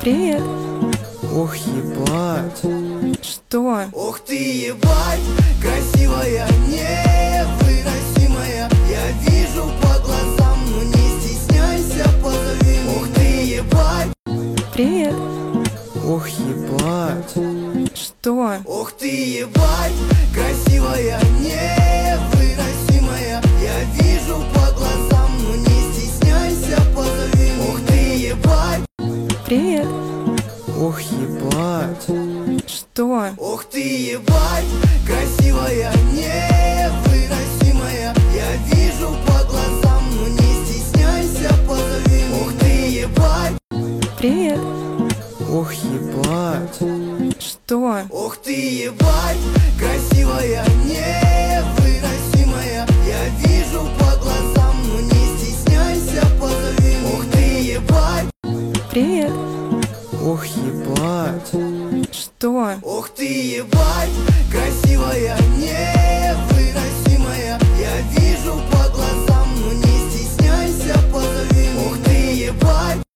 Привет. Ох, ебать. Что? Ох ты ебать, красивая, невыносимая. Я вижу по глазам, но не стесняйся, позови. Ох ты ебать. Привет. Ох, ебать. Что? Ох ты ебать, красивая, невыносимая. Я вижу по глазам, но не стесняйся, позови. Ох ты ебать. Привет. Ох, ебать. Что? Ох ты ебать, красивая, невыносимая. Я вижу по глазам, но не стесняйся, позови. Ох ты ебать. Привет. Ох, ебать. Что? Ох ты ебать, красивая, невыносимая. Я вижу по глазам, но не стесняйся, позови. Ох ты ебать. Привет. Ох, ебать. Что? Ох ты ебать, красивая, невыносимая.